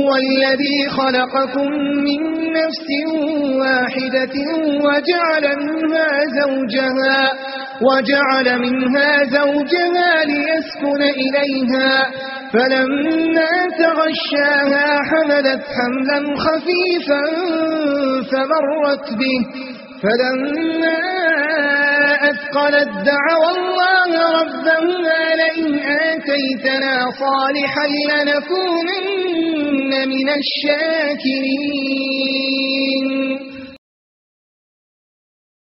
هو الذي خلقكم من نفس واحدة وجعل منها زوجها ليسكن إليها فلما تغشاها حملت حملا خفيفا فمرت به فلما أثقلت دعوا الله ربهما لئن آتيتنا صالحا لنكونن من الشاكرين